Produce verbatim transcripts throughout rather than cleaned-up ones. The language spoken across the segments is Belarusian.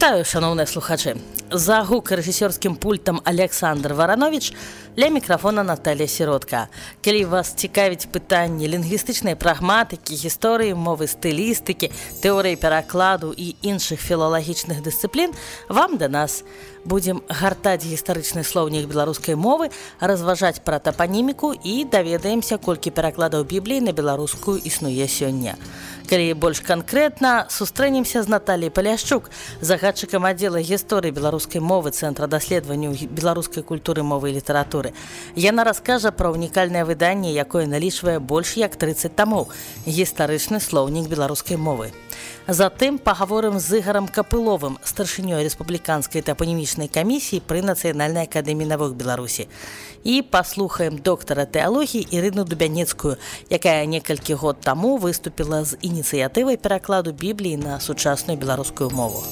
Вітаю, шановныя слухачы. За гук рэжысёрскім пультам Александр Варанович, ля мікрафона Наталья Сіротка. Калі вас цікавіць пытанні лінгвістычнай прагматыкі, гісторыі мовы, стылістыкі, тэорыі перакладу і іншых філалагічных дысцыплін, вам да нас. Будзем гартаць гістарычны слоўнік беларускай мовы, разважаць пра тапаніміку і даведаемся, колькі перакладаў Бібліі на беларускую існуе сёння. Калі больш канкрэтна, сустрэнемся з Натальяй Паляшчук, загадчыкам аддзела гісторыі беларускай мовы Цэнтра даследаванняў беларускай культуры, мовы і літаратуры. Яна раскажа пра ўнікальнае выданне, якое налічвае больш як трыццаць тамоў, гістарычны слоўнік беларускай мовы. Затым пагаворым з Ігарам Капыловым, старшынёй рэспубліканскай тапанімічнай камісіі пры Нацыянальнай акадэміі навук Беларусі. І паслухаем доктара тэалогіі Ірыну Дубянецкую, якая некалькі год таму выступіла з ініцыятывай перакладу Бібліі на сучасную беларускую мову.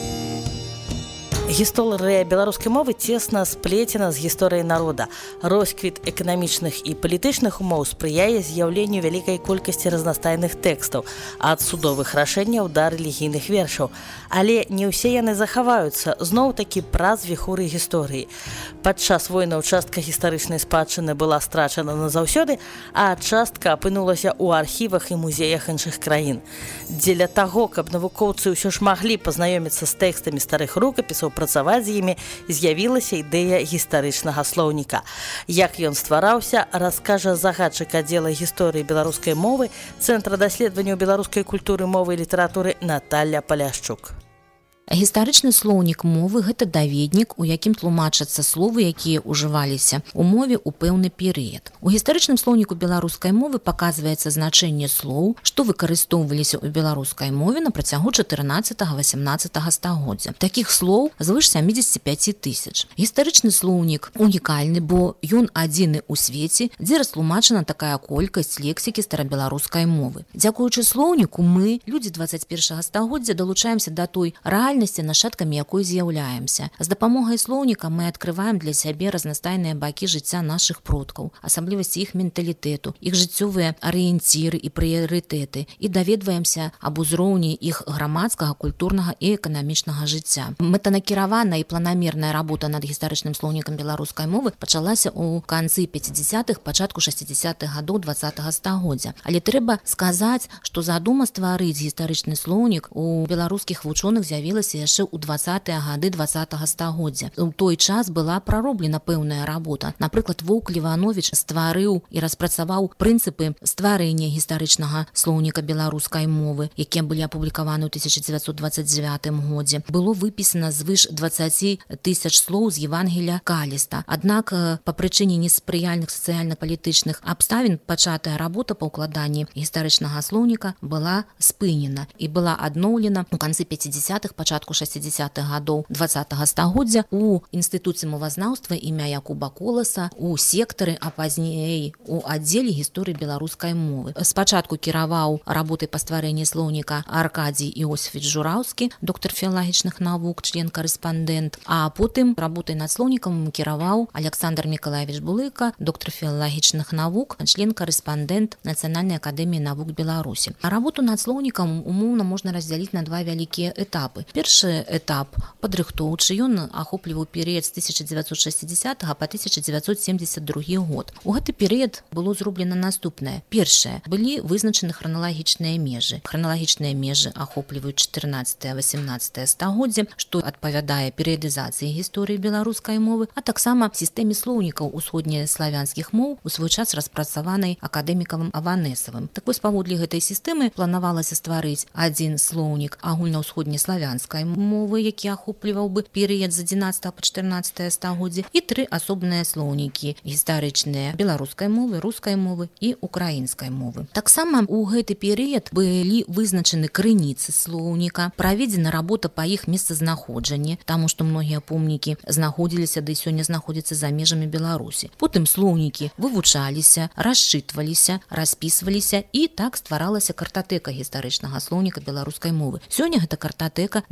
Гісторыя беларускай мовы цесна сплецена з гісторыяй народа. Росквіт эканамічных і палітычных умоў спрыяе з'яўленню вялікай колькасці разнастайных тэкстаў, ад судовых рашэнняў да рэлігійных вершаў. Але не ўсе яны захаваюцца, зноў-такі праз віхуры гісторыі. Падчас войнаў частка гістарычнай спадчыны была страчана назаўсёды, а частка апынулася ў архівах і музеях іншых краін. Дзеля таго, каб навукоўцы ўсё ж маглі пазнаёміцца з тэкстамі старых рукапісаў, працаваць з імі, з'явілася ідэя гістарычнага слоўніка. Як ён ствараўся, раскажа загадчык аддзела гісторыі беларускай мовы Цэнтра даследаванняў беларускай культуры, мовы і літаратуры Наталья Паляшчук. Гістарычны слоўнік мовы – гэта даведнік, у якім тлумачацца словы, якія ўжываліся ў мове ў пэўны перыяд. У гістарычным слоўніку беларускай мовы паказваецца значэнне слоў, што выкарыстоўваліся ў беларускай мове на працягу чатырнаццатага-васямнаццатага стагоддзя. Такіх слоў звыш сямдзесят пяць тысяч. Гістарычны слоўнік унікальны, бо ён адзіны ў свеце, дзе растлумачана такая колькасць лексікі старабеларускай мовы. Дзякуючы слоўніку мы, людзі дваццаць першага стагоддзя, далучаемся да той рэальнасці, нашчадкамі якой з'яўляемся. З дапамогай слоўніка мы адкрываем для сябе разнастайныя бакі жыцця нашых продкаў, асаблівасці іх менталітэту, іх жыццёвыя арыенціры і прыярытэты, і даведваемся аб узроўні іх грамадскага, культурнага і эканамічнага жыцця. Мэтанакіраваная і планамерная работа над гістарычным слоўнікам беларускай мовы пачалася ў канцы пяцідзясятых, пачатку шэсцідзясятых гадоў дваццатага стагоддзя. Але трэба сказаць, што задума стварыць гістарычны слоўнік у беларускіх вучоных з'явілася яшчэ ў дваццатыя гады дваццатага стагоддзя. У той час была прароблена пэўная работа. Напрыклад, Воўк Леванович стварыў і распрацаваў прынцыпы стварэння гістарычнага слоўніка беларускай мовы, якія былі апублікаваны ў тысяча дзевяцьсот дваццаць дзевятым годзе. Было выпісана звыш дваццаць тысяч слоў з Евангелія Каліста. Аднак, па прычыне неспрыяльных сацыяльна-палітычных абставін пачатая работа па ўкладанні гістарычнага слоўніка была спынена і была адноўлена ў канцы пяцідзясятых, пачатку шэсцідзясятых гадоў дваццатага стагоддзя у інстытуце мовазнаўства імя Якуба Коласа, у сектары, а пазней у аддзеле гісторыі беларускай мовы. Спачатку кіраваў работай па стварэнні слоўніка Аркадзій Іосіфіч Жураўскі, доктар філалагічных навук, член-карэспандэнт, а потым работай над слоўнікам кіраваў Александр Мікалаевіч Булыка, доктар філалагічных навук, член-карэспандэнт Нацыянальнай акадэміі навук Беларусі. А работу над слоўнікам умоўна можна раздзяліць на два вялікія этапы. Першы этап падрыхтоўчы, ён ахопліваў перыяд з тысяча дзевяцьсот шэсцідзясятага па тысяча дзевяцьсот семдзесят другі год. У гэты перыяд было зроблена наступнае. Першае, былі вызначаны храналагічныя межы. Храналагічныя межы ахопліваюць чатырнаццатае-васямнаццатае стагоддзе, што адпавядае перыядызацыі гісторыі беларускай мовы, а таксама сістэме слоўнікаў усходнеславянскіх моў у свой час распрацаванай акадэмікавым Аванесавым. Так вось, паводле гэтай сістэмы планавалася стварыць адзін слоўнік агульнаўсходнеславянскай мовы, які ахопліваў бы перыяд з адзінаццатага па чатырнаццатае стагоддзе, і тры асобныя слоўнікі гістарычныя беларускай мовы, рускай мовы і украінскай мовы. Таксама у гэты перыяд былі вызначаны крыніцы слоўніка, праведзена работа па іх месцазнаходжанні, таму што многія помнікі знаходзіліся, да і сёння знаходзяцца за межамі Беларусі. Потым слоўнікі вывучаліся, расчытваліся, распісваліся, і так стваралася картатэка гістарычнага слоўніка беларускай мовы. Сёння гэта картатэка на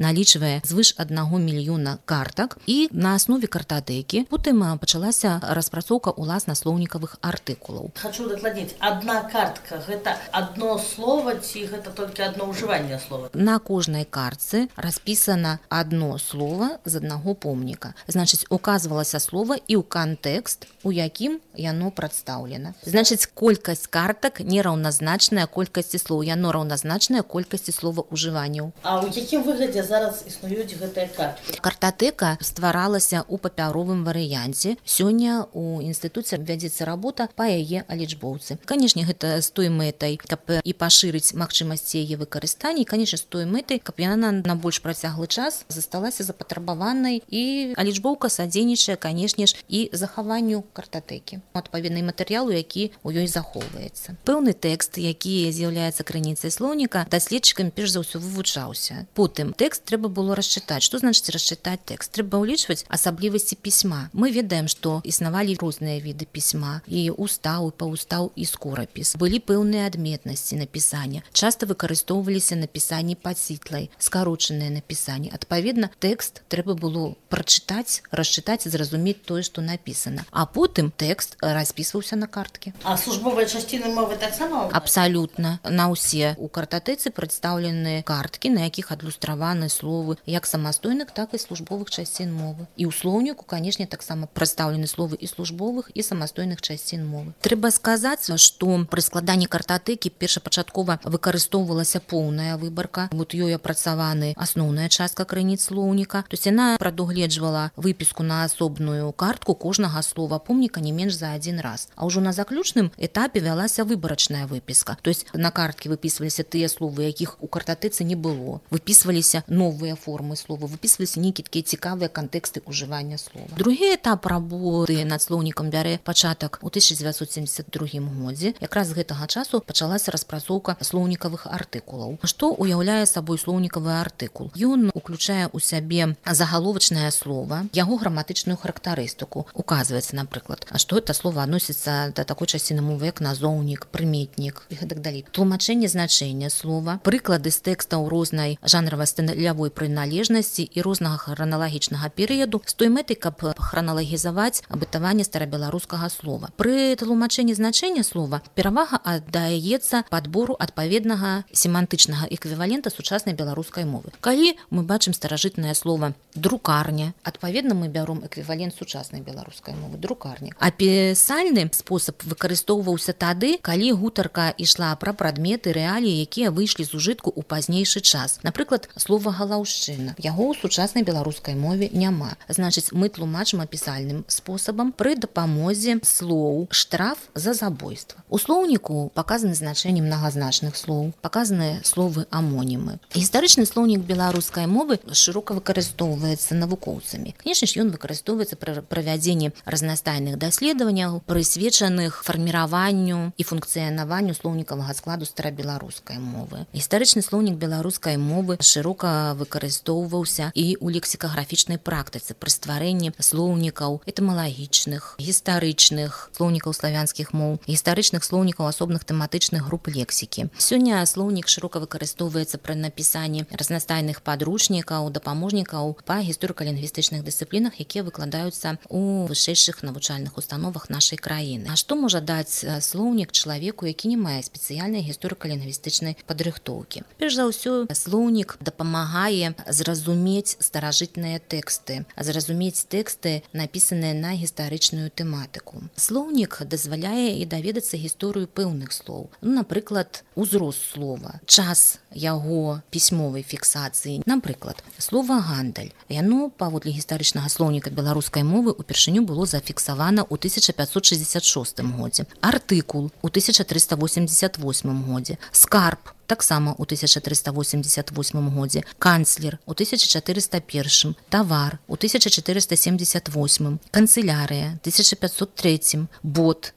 налічвае звыш аднаго мільёна картак, і на аснове картатэкі потым пачалася распрацоўка уласна слоўнікавых артыкулаў. Хочу дакладніць, адна картка гэта адно слово ці гэта толькі адно ўжыванне слова? На кожнай картцы распісана адно слово з аднаго помніка. Значыць, указвалася слова і ў кантэкст, у якім яно прадстаўлена. Значыць, колькасць картак не раўназначная колькасці слоў, яно раўназначная колькасці словаўжыванняў. А ў якім выглядзе зараз існуюць гэтыя карткі? Картатэка стваралася ў папяровым варыянце. Сёння у інстытуце вядзецца работа па яе алічбоўцы. Канешне, гэта з той мэтай, каб і пашырыць магчымасці яе выкарыстання, і, канешне, з той мэтай, каб яна на больш працяглы час засталася запатрабаванай, і алічбоўка садзейнічае, канешне ж, і захаванню картатэкі, адпаведнай матэрыялу, які ў ёй захоўваецца. Пэўны тэкст, які з'яўляецца крыніцай слоўніка, даследчыкам перш за ўсё вывучаўся. Потым тэкст трэба было расчытаць. Што значыць расчытаць тэкст? Трэба ўлічваць асаблівасці пісьма. Мы ведаем, што існавалі розныя віды пісьма, і устаў, і паўстаў, і скорапіс. Былі пэўныя адметнасці напісання. Часта выкарыстоўваліся напісанні падсітлай, скарочаныя напісанні. Адпаведна, тэкст трэба было прачытаць, расчытаць і зразумець тое, што напісана. А потым тэкст распісваўся на карткі. А службовыя часціны мовы таксама? Абсалютна. На ўсе у картатэцы прадстаўлены карткі, на якіх адлюстраваны словы як самастойных, так і службовых часцін мовы. І ў слоўніку, канешне, таксама прадстаўлены словы і службовых, і самастойных часцін мовы. Трэба сказаць, што пры складанні картатэкі першапачаткова выкарыстоўвалася поўная выбарка. Вот ёй апрацаваны асноўная частка крыніц слоўніка. То есть яна прадугледжвала выпіску на асобную картку кожнага слова помніка не менш за адзін раз. А ўжо на заключным этапе вялася выбарачная выпіска. То есть на карткі выпісваліся тыя словы, якіх у картатэцы не было. Выпісваліся новыя формы слова, выпісваліся нейкія такія цікавыя кантэксты ўжывання слова. Другі этап работы над слоўнікам бярэ пачатак у тысяча дзевяцьсот семьдесят другім годзе. Якраз з гэтага часу пачалася распрацоўка слоўнікавых артыкулаў. Што уяўляе сабой слоўнікавы артыкул? Ён уключае ў сябе загаловачнае слова, яго граматычную характарыстыку. Указваецца, напрыклад, што гэта слово адносіцца да такой часціны мовы, як назоўнік, прыметнік і гэтак далей. Тлумачэнне значэння слова, прыклады з тэкстаў рознай жанравай-стылявой прыналежнасці і рознага храналагічнага перыяду з той мэтай, каб храналагізаваць абытаванне старабеларускага слова. Пры тлумачэнні значэння слова перавага аддаецца падбору адпаведнага семантычнага эквівалента сучаснай беларускай мовы. Калі мы бачым старажытнае слово друкарня, адпаведна мы бяром эквівалент сучаснай беларускай мовы друкарня. Апісальны спосаб выкарыстоўваўся тады, калі гутарка ішла пра прадметы, рэаліі, якія выйшлі з ужытку ў пазнейшы час. Напрыклад, слова галаўшчына. Яго ў сучаснай беларускай мове няма. Значыць, мы тлумачым апісальным спосабам пры дапамозе слоў штраф за забойства. У слоўніку паказаны значэнні мнагазначных слоў, паказаны словы амонімы. Гістарычны слоўнік беларускай мовы шырока выкарыстоўваецца навукоўцамі. Канешне ж, ён выкарыстоўваецца пры правядзенні разнастайных даследаванняў, прысвечаных фарміраванню і функцыянаванню слоўнікавага складу старабеларускай мовы. Гістарычны слоўнік беларускай мовы шырока выкарыстоўваўся і ў лексікаграфічнай практыцы пры стварэнні слоўнікаў этымалагічных, гістарычных слоўнікаў славянскіх моў, гістарычных слоўнікаў асобных тэматычных груп лексікі. Сёння слоўнік шырока выкарыстоўваецца пры напісанні разнастайных падручнікаў, дапаможнікаў па гісторыка-лінгвістычных дысцыплінах, якія выкладаюцца ў вышэйшых навучальных установах нашай краіны. А што можа даць слоўнік чалавеку, які не мае спецыяльнай гісторыка-лінгвістычнай падрыхтоўкі? Перш за ўсё, слоўнік дапамагае зразумець старажытныя тэксты, зразумець тэксты, напісаныя на гістарычную тэматыку. Слоўнік дазваляе і даведацца гісторыю пэўных слоў. Ну, напрыклад, узрост слова, час яго пісьмовай фіксацыі. Напрыклад, слова гандаль. Яно, паводле гістарычнага слоўніка беларускай мовы, упершыню было зафіксавана ў тысяча пятьсот шестьдесят шостым годзе. Артыкул у тысяча трыста восемьдесят восьмым годзе. Скарб таксама ў тысяча трыста восемьдесят восьмым годзе. Канцлер у тысяча чатырыста першым. Тавар у тысяча чатырыста семьдесят восьмым. Канцылярыя тысяча пятьсот трэцім. Бот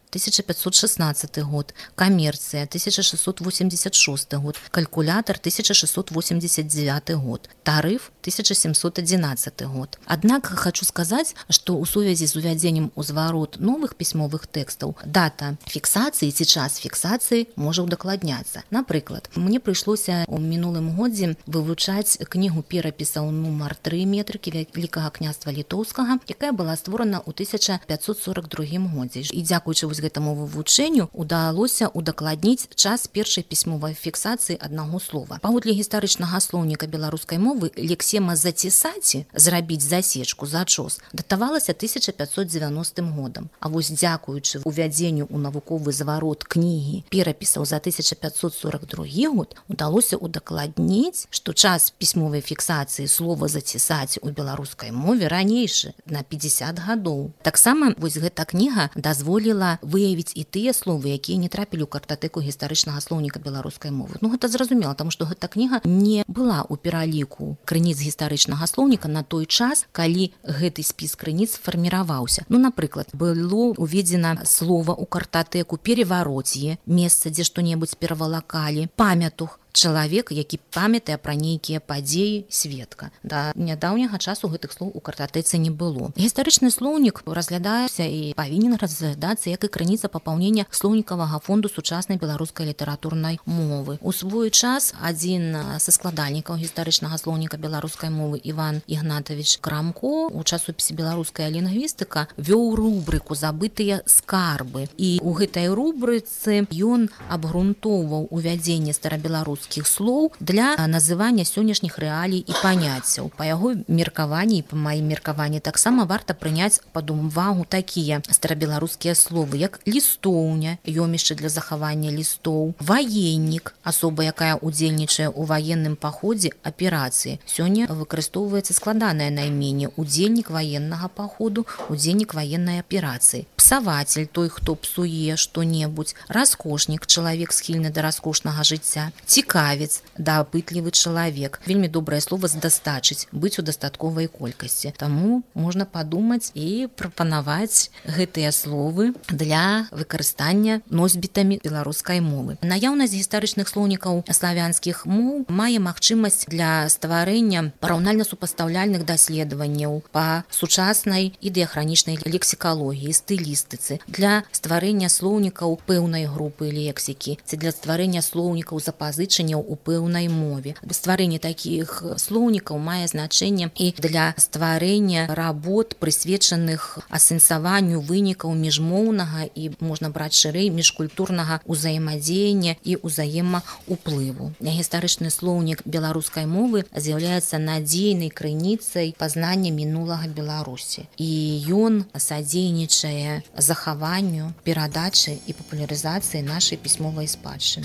тысяча пятьсот шестнадцатый год, коммерция тысяча шестьсот восемьдесят шестой год, калькулятор тысяча шестьсот восемьдесят девятый год, тариф тысяча семьсот одиннадцатый год. Однако хочу сказать, что у сувязі з увядзеннем у зварот новых пісьмовых тэкстаў дата фіксацыі ці час фіксацыі можа удакладняцца. Напрыклад, мне прыйшлося ў мінулым годзе вывучаць кнігу перапісаў нумар тры метрыкі Вялікага княства літоўскага, якая была створана ў тысяча пятьсот сорок другім годзе. І дзякуючы вось гэтаму вывучэнню удалося удакладніць час першай пісьмовай фіксацыі аднаго слова. Паводле гістарычнага слоўніка беларускай мовы лексема зацісаці, зрабіць засечку, зачос, датавалася тысяча пятьсот девяностым годам. А вось дзякуючы увядзенню ў навуковы зварот кнігі перапісаў за тысяча пятьсот сорок другі год удалося удакладніць, што час пісьмовай фіксацыі слова зацісаць у беларускай мове ранейшы на пятьдесят гадоў. Таксама вось гэта кніга дазволіла выявіць і тыя словы, якія не трапілі ў картатэку гістарычнага слоўніка беларускай мовы. Ну гэта зразумела, таму што гэта кніга не была ў пераліку крыніц гістарычнага слоўніка на той час, калі гэты спіс крыніц фарміраваўся. Ну, напрыклад, было уведзена слова ў картатэку пераварот'е, месца, дзе што-небудзь перавалакалі, памятух, чалавек, які памятае пра нейкія падзеі, сведка. Да нядаўняга часу гэтых слоў у картатэцы не было. Гістарычны слоўнік разглядаецца і павінен разглядацца як і крыніца папаўнення слоўнікавага фонду сучаснай беларускай літаратурнай мовы. У свой час адзін са складальнікаў гістарычнага слоўніка беларускай мовы Іван Ігнатавіч Крамко у часопісе «Беларуская лінгвістыка» вёў рубрыку «Забытыя скарбы». І ў гэтай рубрыцы ён абгрунтоўваў увядзенне старабеларускіх слоў для называння сённяшніх рэалій і паняццяў. Па яго меркаванні і па маім меркаванні таксама варта прыняць пад увагу такія старабеларускія словы, як лістоўня, ёмішча для захавання лістоў, ваеннік, асоба, якая удзельнічае ў ваенным паходзе, аперацыі. Сёння выкарыстоўваецца складанае найменне удзельнік ваеннага паходу, удзельнік ваеннай аперацыі. Псавацель, той, хто псуе што-небудзь, раскошнік, чалавек схільны да раскошнага жыцця, цікавец, дапытлівы чалавек. Вельмі добрае слова здастачыць, быць у дастатковай колькасці. Таму можна падумаць і прапанаваць гэтыя словы для выкарыстання носьбітамі беларускай мовы. Наяўнасць гістарычных слоўнікаў славянскіх моў мае магчымасць для стварэння параўнальна-супастаўляльных даследаванняў па сучаснай і дыахранічнай лексікалогіі, стылістыцы, для стварэння слоўнікаў пэўнай групы лексікі, ці для стварэння слоўнікаў запазычанняў у пэўнай мове. Стварэнне такіх слоўнікаў мае значэнне і для стварэння работ, прысвечаных асэнсаванню вынікаў міжмоўнага і, можна браць шырэй, міжкультурнага ўзаемадзеяння і ўзаемаўплыву. Гістарычны слоўнік беларускай мовы з'яўляецца надзейнай крыніцай пазнання мінулага Беларусі. І ён садзейнічае захаванню, перадачы і папулярызацыі нашай пісьмовай спадчыны.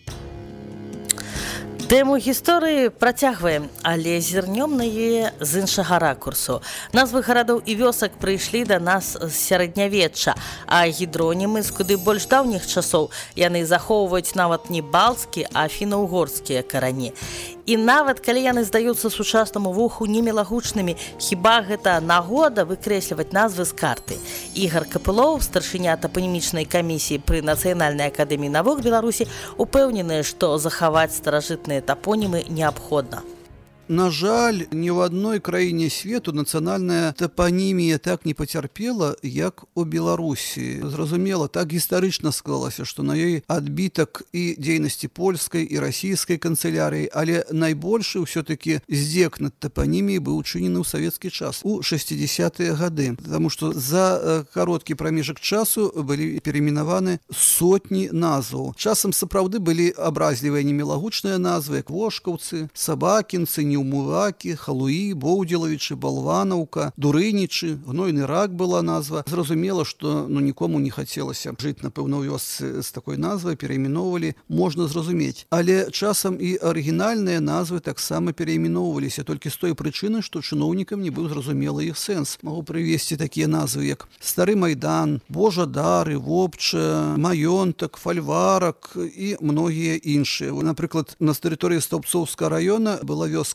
Тэму гісторыі працягваем, але зірнём на яе з іншага ракурсу. Назвы гарадоў і вёсак прыйшлі да нас з сярэднявечча, а гідронімы з куды больш даўніх часоў. Яны захоўваюць нават не балцкі, а фіна-угорскія карані. І нават калі яны здаюцца сучаснаму вуху немілагучнымі, хіба гэта нагода выкрэсліваць назвы з карты. Ігар Капылоў, старшыня тапанімічнай камісіі пры Нацыянальнай акадэміі навук Беларусі, упэўнены, што захаваць старажытныя тапонімы неабходна. На жаль, ні в адной краіне свету нацыянальная тапанімія так не пацярпела, як у Беларусі. Зразумела, так гістарычна склалася, што на ёй адбітак і дзейнасці польскай і расійскай канцылярыі, але найбольшы ўсё-такі здзек над тапаніміяй быў учынены ў савецкі час, у шэсцідзесятыя гады. Таму што за кароткі прамежак часу былі перайменаваны сотні назваў. Часам сапраўды былі абразлівыя немілагучныя назвы, як Вошкаўцы, Сабакінцы, Неўмувакі, Халуі, Боўдзелавічы, Балванаўка, Дурынічы, Гнойны рак была назва. Зразумела, што ну, нікому не хацелася жыць, напэўна, у вёсцы з такой назвай, перайменоўвалі, можна зразумець. Але часам і арыгінальныя назвы таксама перайменоўваліся, толькі з той прычыны, што чыноўнікам не быў зразумелы іх сэнс. Магу прывесці такія назвы, як Стары Майдан, Божа Дары, Вопча, Маёнтак, Фальварак і многія іншыя. Напрыклад, на тэрыторыі Стаўбцоўскага раёна была вёска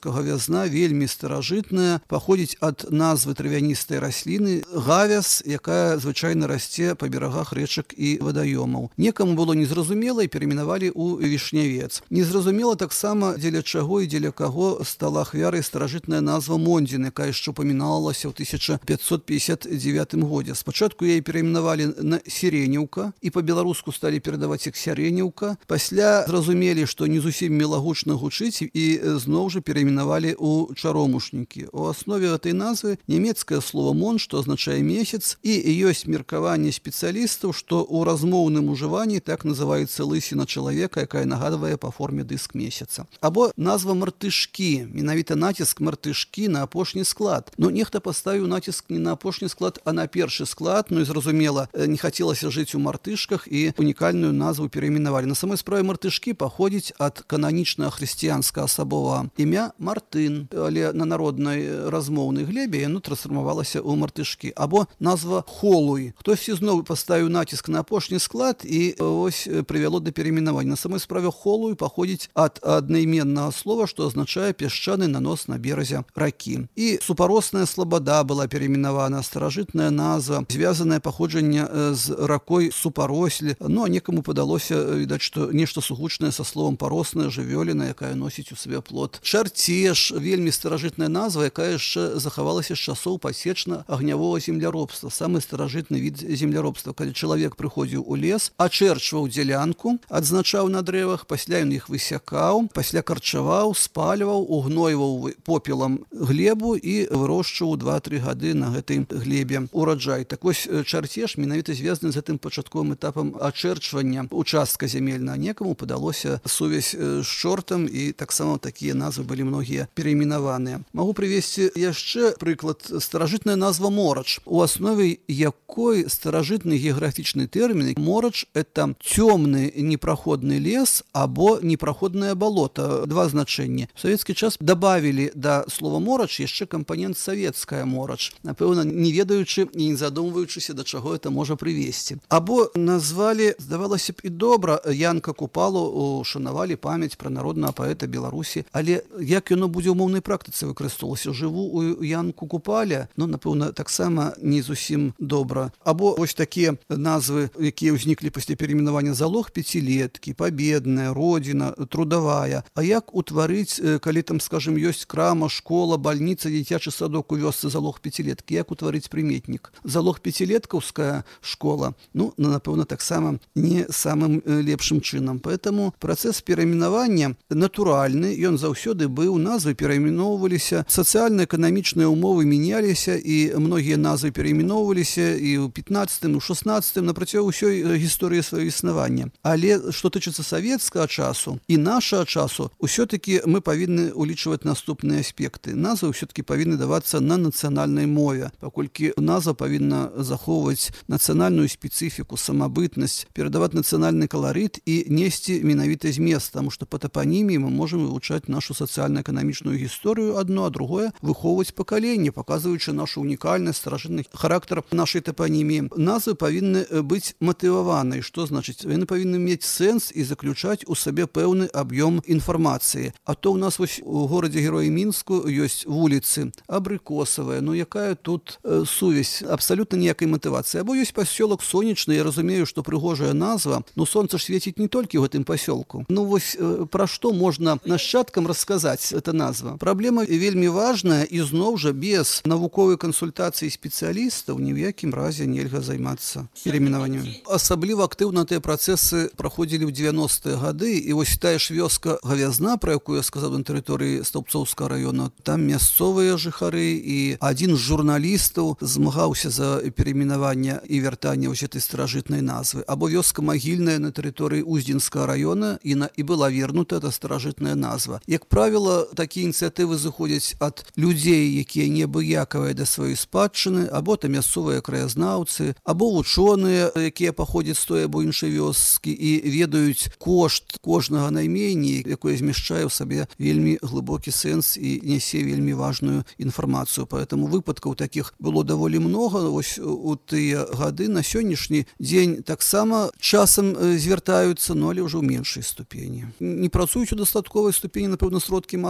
вёска гавязна вельмі старажытная, паходзіць ад назвы травяністай расліны гавяз, якая звычайна расце па берагах рэчак і вадаёмаў. Некаму было незразумела і перайменавалі ў вішнявец. Незразумела таксама, дзеля чаго і дзеля каго стала ахвярай старажытная назва Мондзін, якая яшчэ упаміналася ў тысяча пятьсот пятьдесят девятым годзе. Спачатку яе перайменавалі на Сіренеўка і па-беларуску сталі перадаваць як Сяренеўка. Пасля зразумелі, што не зусім мілагучна гучыць і зноў жа перайменавалі ў чаромушнікі. У аснове гэтай назвы нямецкае слово «мон», што азначае месяц, і ёсць меркаванне спецыялістаў, што ў размоўным ужыванні так называецца лысіна чалавека, якая нагадвае па форме дыск месяца. Або назва мартышкі, менавіта націск мартышкі на апошні склад. Ну, нехта паставіў націск не на апошні склад, а на першы склад, ну і зразумела, не хацелася жыць у мартышках і унікальную назву перайменавалі. На самой справе мартышкі паходзіць ад кананічнага хрысціянскага асабовага імя Мартын, але на народнай размоўнай глебе яно трансфармавалася ў мартышкі. Або назва Холуй. Хтосьці зноў паставіў націск на апошні склад і ось прывяло да перайменавання. На самой справе Холуй паходзіць ад аднайменнага слова, што азначае пясчаны нанос на беразе ракі. І супаросная слабада была перайменавана, старажытная назва, звязанае паходжанне з ракой Супарослі. Ну, а некаму падалося, відаць, што нешта сугучнае са словам паросная, жывёліна, якая носіць у сабе плод. Чарцеж, вельмі старажытная назва, якая яшчэ захавалася з часоў пасечна-агнявога земляробства. Самы старажытны від земляробства, калі чалавек прыходзіў у лес, ачэрчваў дзялянку, адзначаў на дрэвах, пасля ён іх высякаў, пасля карчаваў, спальваў, угнойваў попелам глебу і вырошчваў два-тры гады на гэтай глебе ураджай. Так вось чарцеж менавіта звязаны з гэтым пачатковым этапам ачэрчвання участка зямельнага. Некаму падалося сувязь з чортам, і таксама такія назвы былі многія перайменаваныя. Магу прывесці яшчэ прыклад. Старажытная назва Морач, у аснове якой старажытны геаграфічны тэрмін. Морач — это цёмны непраходны лес або непраходнае балота. Два значэнні. У савецкі час дабавілі да слова Морач яшчэ кампанент савецкая Морач, напэўна, не ведаючы і не задумваючыся, да чаго это можа прывесці. Або назвалі, здавалася б, і добра, Янка Купалу, ушанавалі памяць пра народнага паэта Беларусі, але як яно будзе ў моўнай практыцы выкарыстоўвалася? Жыву у Янку Купаля, ну, напэўна, таксама не зусім добра. Або вось такія назвы, якія ўзніклі пасля перайменавання: залог пяцілеткі, пабедная, родзіна, трудавая. А як утварыць, калі там, скажем, ёсць крама, школа, бальніца, дзіцячы садок у вёсцы залог пяцілеткі, як утварыць прыметнік? Залог пяцілеткаўская школа, ну, напэўна, таксама не самым лепшым чынам. Поэтому працэс перайменавання натуральны, ён заўсёды быў, назвы перайменоўваліся, сацыяльна-эканамічныя ўмовы мяняліся, і многія назвы перайменоўваліся і ў пятнаццатым, і ў шаснаццатым, на працягу ўсёй гісторыі сваёй існавання. Але што тычыцца савецкага часу і нашага часу, усё-такі мы павінны улічваць наступныя аспекты. Назвы ўсё-такі павінны давацца на нацыянальнай мове, паколькі назва павінна захоўваць нацыянальную спецыфіку, самабытнасць, перадаваць нацыянальны каларыт і несці менавіты змест, таму што па тапаніміі мы можам вывучаць нашу сацыяльна-эканамічную гісторыю адно, а другое выхоўваць пакаленне, паказваючы нашу унікальнасць, старажытны характар нашай тапаніміі. Назвы павінны быць матываванай. Што значыць? Яны павінны мець сэнс і заключаць у сабе пэўны аб'ём інфармацыі. А то ў нас вось у горадзе Героя Мінску ёсць вуліцы Абрыкосавая, ну якая тут э, сувязь? Абсалютна ніякай матывацыі. Або ёсць пасёлак Сонечны, я разумею, што прыгожая назва, но сонца ж свеціць не толькі ў гэтым пасёлку. Ну вось э, пра што можна нашчадкам расказаць эта назва? Праблема вельмі важная, і зноў жа без навуковай кансультацыі спецыялістаў ні ў якім разе нельга займацца перайменаваннем. Асабліва актыўна тыя працэсы праходзілі ў дзевяностыя гады, і вось тая ж вёска Гавязна, пра якую я сказаў, на тэрыторыі Стаўбцоўскага раёна, там мясцовыя жыхары, і адзін з журналістаў змагаўся за перайменаванне і вяртанне вось гэтай старажытнай назвы. Або вёска Магільная на тэрыторыі Уздзінскага раёна, і, на, і была вернута эта старажытная назва. Як правіла, такія ініцыятывы заходзяць ад людзей, якія неабыякавыя да сваёй спадчыны, або там мясцовыя краязнаўцы, або вучоныя, якія паходзяць з той або іншай вёскі і ведаюць кошт кожнага наймення, якое змяшчае ў сабе вельмі глыбокі сэнс і нясе вельмі важную інфармацыю. Поэтому выпадкаў такіх было даволі многа. Вось у тыя гады. На сённяшні дзень таксама часам звяртаюцца, но але ўжо ў меншай ступені. Не працуюць у дастатковай ступені, напэўна, сродкі масавай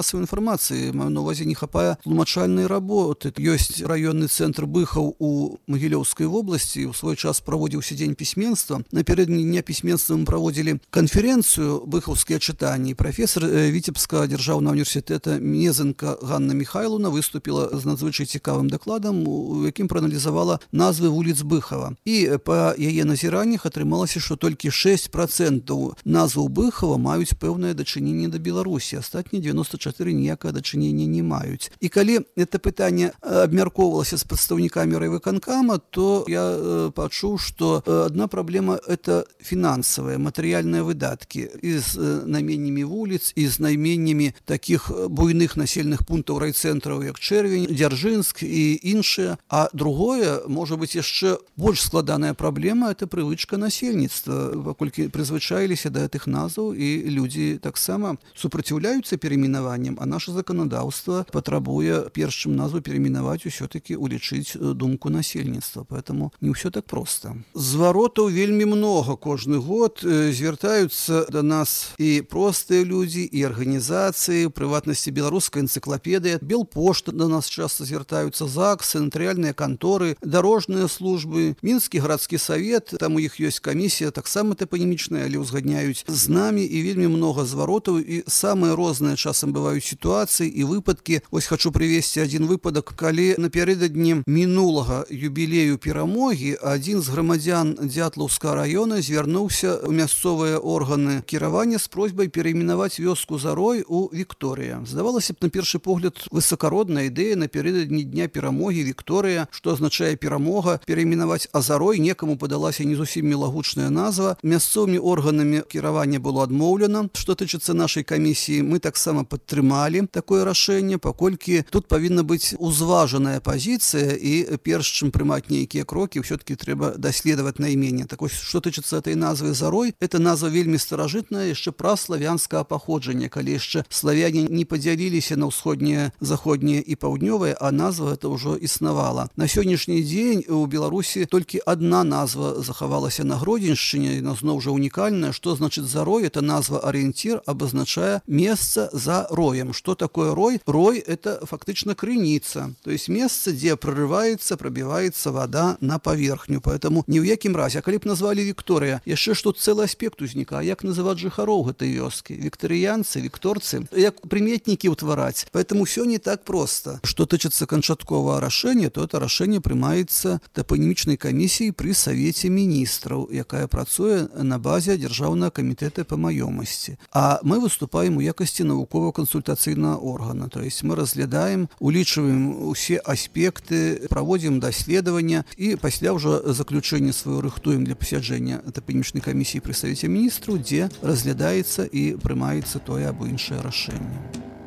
масавай інфармацыі. Маю на ўвазе, не хапае тлумачальнай работы. Ёсць раённы цэнтр Быхаў у Магілёўскай вобласці. У свой час праводзіўся дзень пісьменства. Напярэдадні дня пісьменства мы праводзілі канферэнцыю «Быхаўскія чытанні». Прафесор Віцебскага дзяржаўнага універсітэта Мезенка Ганна Михайловна выступіла з надзвычай цікавым дакладам, у якім прааналізавала назвы вуліц Быхава. І па яе назіраннях атрымалася, што толькі шэсць працэнтаў назваў Быхава маюць пэўнае дачыненне да Беларусі. Астатнія девяносто четыре ніякае дачынення не маюць. І калі это пытанне абмяркоўвалася з прадстаўнікамі райвыканкама, то я э, пачуў, што адна праблема – это фінансавыя, матэрыяльныя выдаткі і з э, найменнямі вуліц, і з найменнямі такіх буйных населеных пунктаў райцэнтраў, як Чэрвень, Дзяржынск і іншыя. А другое, можа быць, яшчэ больш складаная праблема – это прывычка насельніцтва, паколькі прызвычаіліся да гэтых назваў, і людзі таксама супраціўляюцца перейменаванням, а наше заканадаўства патрабуе, перш чым назву перейменаваць, усё-таки улічыць думку насельніцтва. Поэтому не ўсё так проста. Зваротаў вельмі многа кожны год. Звяртаюцца да нас і простыя людзі, і арганізацыі, у прыватнасці беларуская энцыклапедыя, Белпошта да нас часта звяртаюцца, ЗАГСы, натарыяльныя канторы, дарожныя службы, Мінскі гарадскі савет, там у іх ёсць камісія, таксама тапанімічная, але ўзгадняюць з намі, і вельмі многа зваротаў, і самыя розныя часам бываюць сітуацыі і выпадкі. Вось хачу прывесці адзін выпадак, калі напярэдадні мінулага юбілею перамогі адзін з грамадзян Дзятлаўскага раёна звярнуўся ў мясцовыя органы кіравання з просьбай перайменаваць вёску Зарой у Вікторыя. Здавалася б, на першы погляд, высакародная ідэя напярэдадні дня перамогі Вікторыя, што азначае перамога, перайменаваць, а Зарой некаму падалася не зусім мілагучная назва. Мясцовымі органамі кіравання было адмоўлена. Што тычыцца нашай камісіі, мы таксама падтрымалі такое рашэнне, паколькі тут павінна быць узважаная пазіцыя, і перш чым прымаць нейкія крокі, ўсё-таки трэба даследаваць найменне. Так вось, што тычыцца этой назвы Зарой, это назва вельмі старажытная, яшчэ праславянскага паходжання, калі яшчэ славяне не падзяліліся на ўсходнія, заходнія і паўднёвыя, а назва это ўжо існавала. На сённяшні дзень у Беларусі толькі адна назва захавалася на Гродзеншчыне, яна зноў жа унікальная. Што значыць Зарой? Это назва арыенцір, абазначае месца за роем. Что такое рой? Рой – это фактично крыніца, то есть месца, дзе прорываецца, пробіваецца вода на паверхню. Поэтому ні ў якім разе. А калі б назвалі Вікторыя, яшчэ ж тут цэлы аспект узнікае. Як называць жыхароў гэтай вёскі? Віктарыянцы, вікторцы? Як прыметнікі ўтвараць? Поэтому все не так просто. Што тычыцца канчатковага рашэння, то это рашэнне прымаецца тапанімічнай камісіяй пры Савеце міністраў, якая працуе на базе Дзяржаўнага камітэта па маёмасці. А мы выступаем у якасці навукова-кансультацыйнага органа. То есть мы разглядаем, улічваем усе аспекты, праводзім даследавання, і пасля ўжо заключэнне сваё рыхтуем для пасяджэння тапанімічнай камісіі пры Савеце міністраў, дзе разглядаецца і прымаецца тое або іншае рашэнне.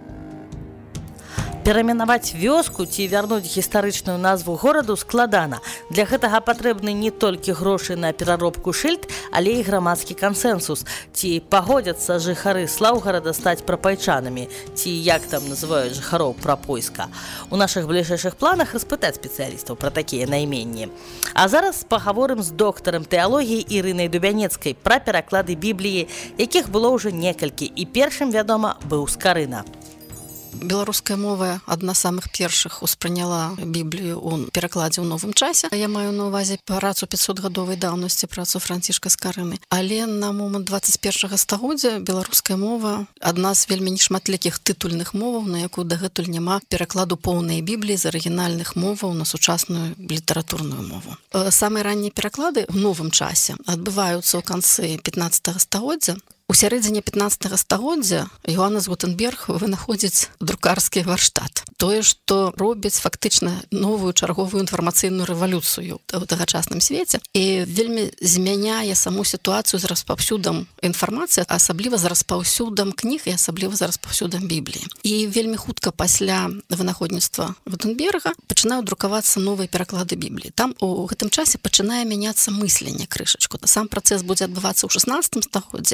Перайменаваць вёску ці вярнуць гістарычную назву гораду складана. Для гэтага патрэбны не толькі грошы на пераробку шыльд, але і грамадскі кансэнсус. Ці пагодзяцца жыхары Слаўгарада стаць прапайчанамі, ці як там называюць жыхароў прапойска. У нашых бліжэйшых планах распытаць спецыялістаў пра такія найменні. А зараз пагаворым з доктарам тэалогіі Ірынай Дубянецкай пра пераклады Бібліі, якіх было ўжо некалькі, і першым, вядома, быў Скарына. Беларуская мова адна з самых першых успрыняла Біблію ў перакладзе ў новым часе. Я маю на ўвазе працу пяцьсотгадовай даўнасці, працу Францішка Скарыны. Але на момант дваццаць першага стагоддзя беларуская мова адна з вельмі нешматлікіх тытульных моваў, на якую дагэтуль няма перакладу поўнай Бібліі з арыгінальных моваў на сучасную літаратурную мову. Самыя раннія пераклады ў новым часе адбываюцца ў канцы пятнаццатага стагоддзя. У сярэдзіне пятнаццатага стагоддзя Йоаннес Гутенберг вынаходзіць друкарскі варштат. Тое, што робіць фактычна новую чарговую інфармацыйную рэвалюцыю ў тагачасным свеце і вельмі змяняе саму сітуацыю з распаўсюдам інфармацыі, асабліва з распаўсюдам кніг і асабліва з распаўсюдам Бібліі. І вельмі хутка пасля вынаходніцтва Гутенберга пачынаюць друкавацца новыя пераклады Бібліі. Там у гэтым часе пачынае мяняцца мысленне крышачку. Сам працэс будзе адбывацца ў шаснаццатым стагоддзі, але самы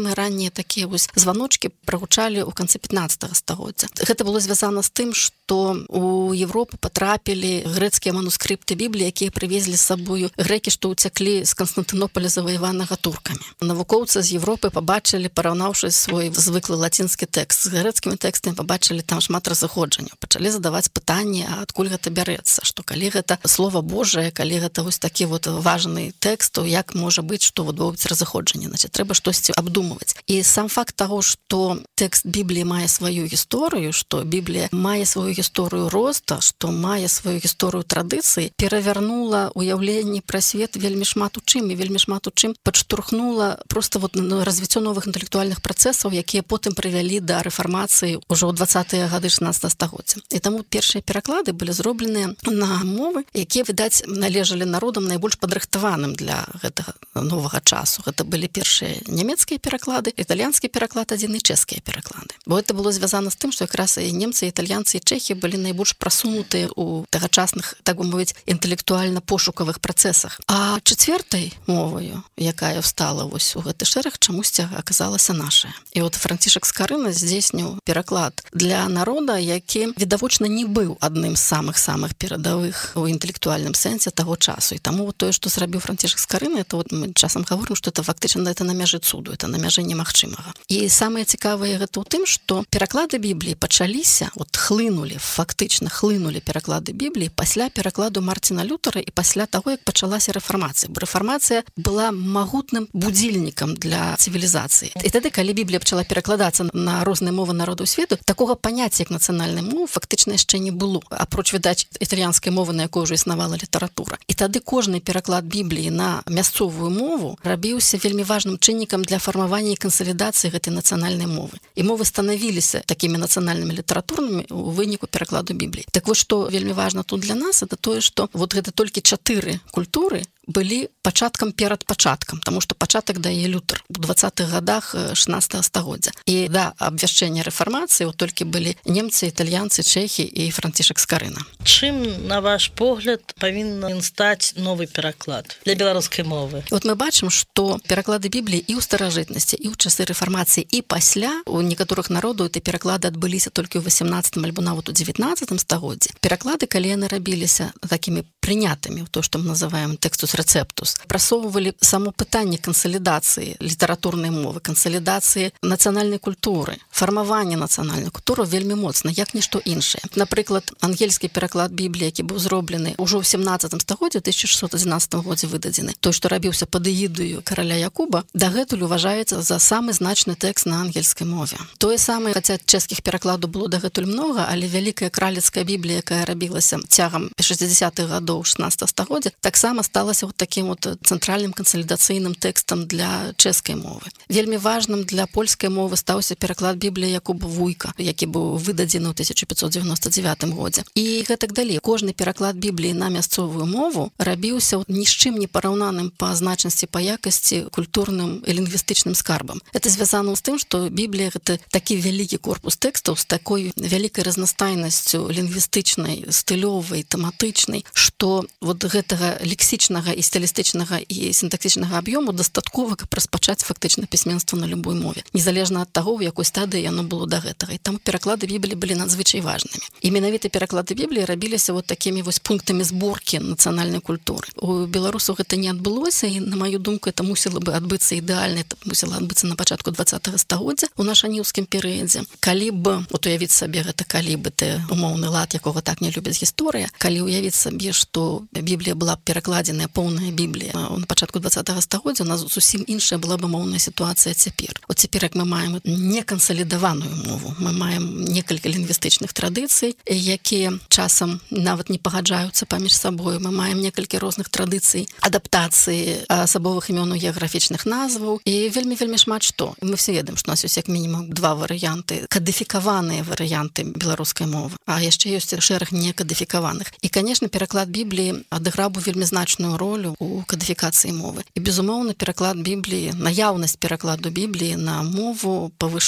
самыя раннія такія вось званочкі прагучалі ў канцы пятнаццатага стагоддзя. Гэта было звязана з тым, што у Европу патрапілі грэцкія манускрыпты Бібліі, якія прывезлі з сабою грэкі, што ўцяклі з Канстантынополя заваяванага туркамі. Навукоўцы з Европы пабачылі, параўнаўшы свой звыклы лацінскі тэкст з грэцкімі тэкстамі, пабачылі там шмат разыходжанняў. Пачалі задаваць пытанні, а адкуль гэта бярэцца, што калі гэта слова Божае, калі гэта вось такі вот важны тэкст, то як можа быць, што вот будуць разыходжанні, значит, трэба штосьці абдумваць. І сам факт таго, што тэкст Бібліі мае сваю гісторыю, што Біблія мае сваю гісторыю роста, што мае сваю гісторыю традыцыі, перавярнула уяўленне пра свет вельмі шмат у чым, і вельмі шмат у чым падштурхнула просто вот развіццё новых інтэлектуальных працэсаў, якія потым прывялі да рэфармацыі ўжо ў дваццатыя гады шаснаццатага стагоддзя. І таму першыя пераклады былі зробленыя на мовы, якія, відаць, належалі народам найбольш падрыхтаваным для гэтага новага часу. Гэта былі першыя нямецкія пераклады, італьянскі пераклад адзін і чэшскія пераклады. Бо гэта было звязана з тым, што якраз і немцы, і італьянцы, і чэхі былі найбольш прасунутыя ў тагачасных, так бы мовіць, інтэлектуальна-пошукавых працэсах. А чацвёртай моваю, якая встала вось у гэты шэраг, чамусьці аказалася нашая. І от Францішак Скарына здзейсніў пераклад для народа, які відавочна не быў адным з самых-самых перадавых у інтэлектуальным сэнсе таго часу. І таму тое, што зрабіў Францішак Скарына, это вот мы часам гаворым, што это фактычна это на мяжы цуду, это на мяжы немагчымага. І самае цікавае гэта ў тым, што пераклады Бібліі пачаліся, от хлынулі, фактычна хлынулі пераклады Бібліі пасля перакладу Мартина Лютера і пасля таго, як пачалася рэфармацыя. Бо рэфармацыя была магутным будзільнікам для цывілізацыі. І тады, калі Біблія пачала перакладацца на розныя мовы народаў свету, такога паняцця, як нацыянальная мова, фактычна яшчэ не было. Апроч, відаць, італьянскай мовы, на якой ўжо існавала літаратура. І тады кожны пераклад Бібліі на мясцовую мову рабіўся вельмі важным чыннікам для фармавання і кансалідацыі гэтай нацыянальнай мовы. І мовы станавіліся такімі нацыянальнымі літаратурнымі ў выніку перакладу Бібліі. Так вось, што вельмі важна тут для нас, это тое, што вот гэта толькі чатыры культуры былі пачаткам перад пачаткам, таму што пачатак дае Лютер у дваццатых гадах шаснаццатага стагоддзя. І да абвяшчэння рэфармацыі толькі былі немцы, італьянцы, чэхі і Францішак Скарына. Чым, на ваш погляд, павінен стаць новы пераклад для беларускай мовы? Вот мы бачым, што пераклады Бібліі і ў старажытнасці, і ў часы рэфармацыі, і пасля у некаторых народаў эти пераклады адбыліся толькі ў васямнаццатым альбо нават у дзевятнаццатым стагоддзі. Пераклады, калі яны рабіліся такімі прынятымі, то, што мы называем тэкстус рэцэптус, прасоўвалі само пытанне кансалідацыі літаратурнай мовы, кансалідацыі нацыянальнай культуры, фармавання нацыянальнай культуры вельмі моцна, як нішто іншае. Напрыклад, ангельскі пераклад Бібліі, які быў зроблены ўжо ў сямнаццатым стагоддзі, у тысяча шэсцьсот адзінаццатым годзе выдадзены, той, што рабіўся пад эгідаю караля Якуба, дагэтуль уважаецца за самы значны тэкст на ангельскай мове. Тое самае, хаця чэшскіх перакладаў было дагэтуль многа, але вялікая кралецкая Біблія, якая рабілася цягам шэсцідзесятых гадоў шаснаццатага стагоддзя, таксама сталася вот таким вот цэнтральным кансалідацыйным тэкстам для чэшскай мовы. Вельмі важным для польскай мовы стаўся пераклад Бібліі Якуба Вуйка, які быў выдадзены ў тысяча пятьсот девяносто девятым годзе. І гэтак далей. Кожны пераклад Бібліі на мясцовую мову рабіўся ні з чым не параўнаным па значнасці, па якасці культурным і лінгвістычным скарбам. Это звязана з тым, што Біблія гэта такі вялікі корпус тэкстаў з такой вялікай разнастайнасцю лінгвістычнай, стылёвай, тэматычнай, што вот гэтага лексічнага і стылістычнага і сінтаксічнага аб'ёму дастаткова, каб распачаць фактычна пісьменства на любой мове, незалежна ад таго, у якой стадыі яно было да гэтага. І там пераклады Бібліі былі надзвычай важнымі. І менавіта пераклады Бібліі рабіліся вот такімі вось пунктамі зборкі нацыянальнай культуры. У беларусаў гэта не адбылося, і на маю думку, это мусіла бы адбыцца ідэальна, это мусіла адбыцца на пачатку дваццатага стагоддзя у нашаніўскім перыядзе. Калі б, от уявіць сабе гэта, калі бы ты умоўны лад, якога так не любіць гісторыя, калі уявіць сабе, што Біблія была б перакладзеная, поўная Біблія на пачатку дваццатага стагоддзя, у нас зусім іншая была бы моўная сітуацыя цяпер. От цяпер, як мы маем некансалідаваную мову, мы маем некалькі лінгвістычных традыцый, якія часам нават не пагаджаюцца паміж сабою. Мы маем некалькі розных традыцый адаптацыі асабовых імёнаў геаграфічных назваў і вельмі-вельмі шмат што. Мы все ведаем, што у нас ёсць як мінімум два варыянты, кадыфікаваныя варыянты беларускай мовы, а яшчэ ёсць шэраг некадыфікаваных. І, канешне, пераклад Бібліі адыграў бы вельмі значную ролю у кадыфікацыі мовы. І, безумоўна, пераклад Бібліі, наяўнасць перакладу Бібліі на мову павышае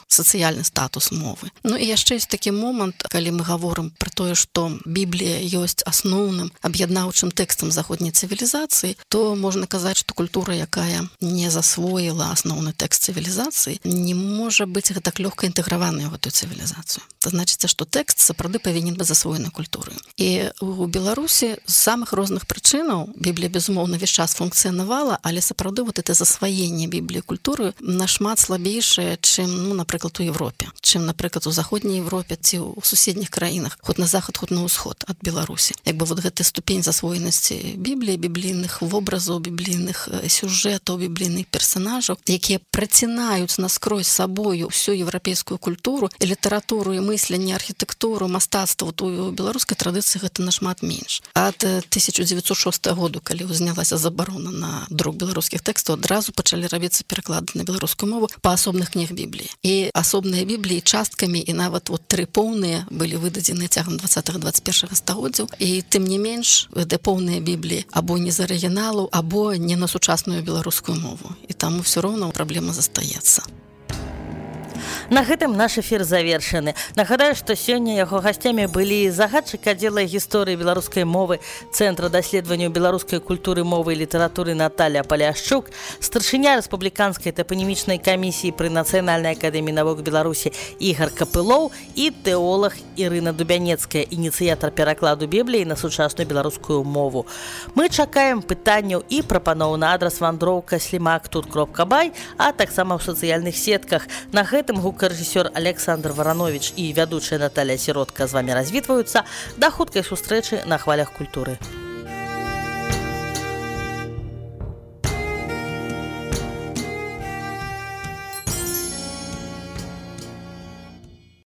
сацыяльны статус мовы. Ну і яшчэ ёсць такі момант, калі мы гаворым пра тое, што Біблія ёсць асноўным аб'яднаўчым тэкстам заходняй цывілізацыі, то можна казаць, што культура, якая не засвоіла асноўны тэкст цывілізацыі, не можа быць гэтак лёгка інтэграваная ў гэтую цывілізацыю. Це значыцца, што тэкст сапраўды павінен быць засвоены культураю. І у Беларусі з самых розных прычынаў Біблія, безумоўна, весь час функцыянавала, але сапраўды вот это засваенне Бібліі культуры нашмат слабейшае, чым, ну, напрыклад, у Европе, чым, напрыклад, у заходняй Европе ці ў суседніх краінах, хоць на захад, хоць на ўсход ад Беларусі. Як бы вот гэты ступень засвоенасці Бібліі, біблійных вобразаў, біблійных сюжэтаў, біблійных персонажаў, якія працінаюць наскрозь сабою всю еўрапейскую культуру, і літаратуру, і мысленне, архітэктуру, мастацтва, то у беларускай традыцыі гэта нашмат менш. Ад тысяча дзевяцьсот шостага году, калі узнялася забарона на друк беларускіх тэкстаў, адразу пачалі рабіцца пераклады на беларускую мову па асобных кніг Бібліі. І асобныя Бібліі часткамі і нават вот тры поўныя былі выдадзены цягам дваццатага дваццаць першага стагоддзяў, і тым не менш гэтыя поўныя Бібліі або не з арыгіналу, або не на сучасную беларускую мову. І таму ўсё роўна праблема застаецца. На гэтым наш эфір завершаны. Нагадаю, што сёння яго гасцямі былі загадчык аддзела гісторыі беларускай мовы Цэнтра даследаванняў беларускай культуры, мовы і літаратуры Наталля Паляшчук, старшыня рэспубліканскай тапанімічнай камісіі пры Нацыянальнай акадэміі навук Беларусі Ігар Капылоў і тэолаг Ірына Дубянецкая, ініцыятар перакладу Бібліі на сучасную беларускую мову. Мы чакаем пытанняў і прапаноў на адрас вандроўка слімак тут кропка бай, а таксама ў сацыяльных сетках. На гэтым гукарэжысёр Александр Варанович і вядучая Наталля Сіротка з вамі развітваюцца. Да хуткай сустрэчы на хвалях культуры.